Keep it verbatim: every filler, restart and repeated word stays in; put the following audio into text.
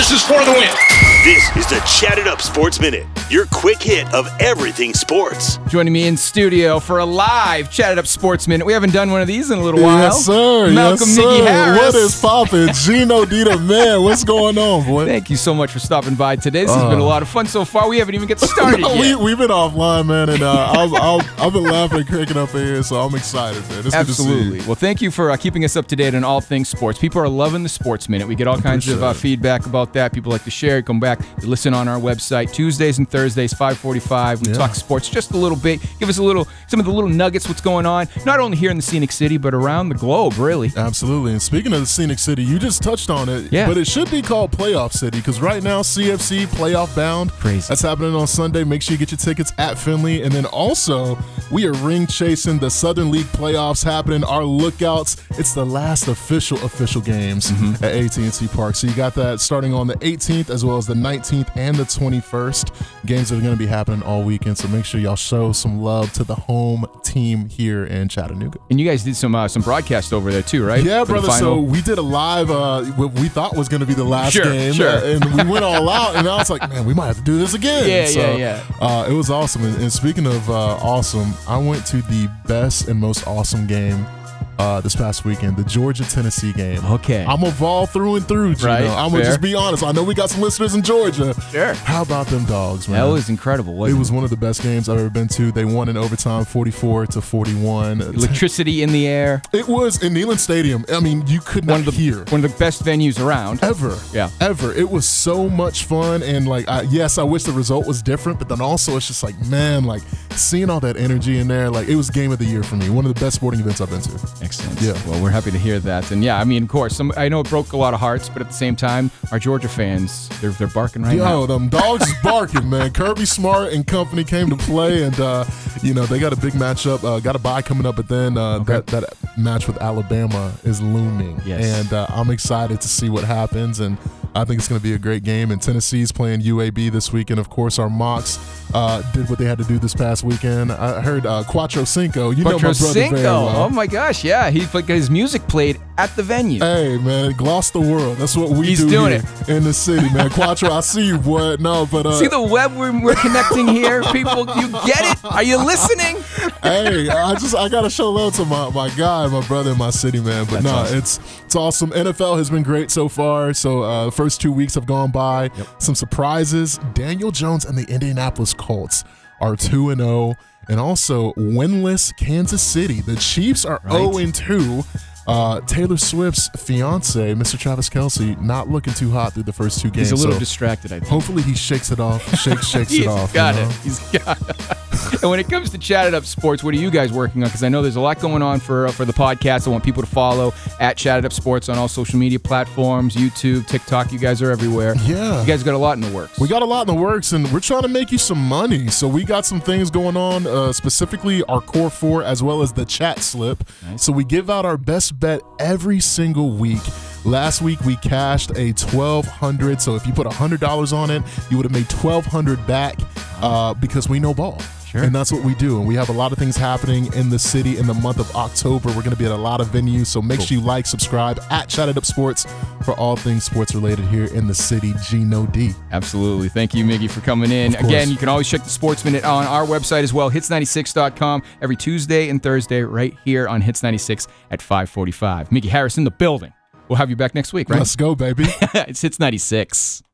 This is for the win. This is the Chat It Up Sports Minute, your quick hit of everything sports. Joining me in studio for a live Chat It Up Sports Minute. We haven't done one of these in a little while. Yes, sir. Malcolm yes, Miggy sir. Harris. What is poppin'? Gino Dita, man, what's going on, boy? Thank you so much for stopping by today. This Uh, has been a lot of fun so far. We haven't even get started no, yet. we, we've been offline, man, and uh, I've, I've, I've been laughing and cracking up in here, so I'm excited, man. It's Absolutely. Good to see you. Well, thank you for uh, keeping us up to date on all things sports. People are loving the Sports Minute. We get all kinds of uh, Appreciate it. feedback about that. People like to share it, come back, you listen on our website Tuesdays and Thursdays, five forty-five. We Yeah. talk sports just a little bit. Give us a little, some of the little nuggets, what's going on, not only here in the Scenic City, but around the globe, really. Absolutely. And speaking of the Scenic City, you just touched on it, Yeah. but it should be called Playoff City because right now, C F C Playoff Bound. Crazy. That's happening on Sunday. Make sure you get your tickets at Finley. And then also, we are ring chasing the Southern League playoffs happening. Our lookouts, it's the last official, official games Mm-hmm. at A T and T Park. So you got that starting on the eighteenth as well as the nineteenth and the twenty-first. Games that are going to be happening all weekend. So make sure y'all show some love to the home team here in Chattanooga. And you guys did some uh, some broadcast over there too, right? Yeah, For the brother. So final? we did a live, uh, what we thought was going to be the last Sure, game, sure. uh, and we went all out. And I was like, man, we might have to do this again. Yeah, so, yeah, yeah. Uh, it was awesome. And, and speaking of uh, awesome, I went to the best and most awesome game uh, this past weekend, the Georgia-Tennessee game. Okay. I'm a Vol through and through, Gino. Right, I'm gonna fair. just be honest. I know we got some listeners in Georgia. Sure. How about them dogs, man? That was incredible, It wasn't it? was one of the best games I've ever been to. They won in overtime, forty-four to forty-one. Electricity in the air. It was in Neyland Stadium. I mean, you could not One of the hear. one of the best venues around. Ever. Yeah. Ever. It was so much fun. And, like, I, yes, I wish the result was different, but then also it's just like, man, like, seeing all that energy in there, like, it was game of the year for me. One of the best sporting events I've been to. Excellent. Yeah. Well, we're happy to hear that. And yeah, I mean, of course, some, I know it broke a lot of hearts, but at the same time, our Georgia fans, they're they're barking right now. Yo, them dogs is barking, man. Kirby Smart and company came to play, and, uh, you know, they got a big matchup. Uh, got a bye coming up, but then uh, Okay. that, that match with Alabama is looming. Yes. And uh, I'm excited to see what happens, and I think it's going to be a great game. And Tennessee's playing U A B this week, and of course, our Mocs uh, did what they had to do this past weekend. I heard uh, Quattro Cinco. You know my Quattro brother very Cinco. well. Oh my gosh, yeah. He like his music played at the venue. Hey, man, gloss the world. That's what we He's do doing here in the city, man. Quattro, I see you, boy. No, but uh, See the web we're, we're connecting here, people. You get it? Are you listening? hey, I just I gotta show love to my, my guy, my brother in my city, man. But That's no, awesome. it's it's awesome. N F L has been great so far. So uh, the first two weeks have gone by. Some surprises. Daniel Jones and the Indianapolis Colts are two and zero, and also winless Kansas City. The Chiefs are Right. zero and two. Uh, Taylor Swift's fiance, Mister Travis Kelce, not looking too hot through the first two games. He's a little so distracted, I think. hopefully he shakes it off. Shakes shakes He's it off. got you it. know? He's got it. And when it comes to Chat It Up Sports, what are you guys working on? Because I know there's a lot going on for uh, for the podcast. I want people to follow at Chat It Up Sports on all social media platforms, YouTube, TikTok. You guys are everywhere. Yeah. You guys got a lot in the works. We got a lot in the works, and we're trying to make you some money. So we got some things going on, uh, specifically our Core Four, as well as the Chat Slip. Nice. So we give out our best bet every single week. Last week we cashed a twelve hundred dollars. So if you put one hundred dollars on it, you would have made twelve hundred dollars back uh, because we know ball. Sure. And that's what we do. And we have a lot of things happening in the city in the month of October. We're going to be at a lot of venues. So make Cool. sure you like, subscribe at Chat It Up Sports for all things sports related here in the city. Gino D. Absolutely. Thank you, Miggy, for coming in. Of course. Again, you can always check the Sports Minute on our website as well, hits ninety-six dot com, every Tuesday and Thursday right here on Hits ninety-six at five forty-five. Miggy Harris in the building. We'll have you back next week, right? Let's go, baby. It's Hits ninety-six.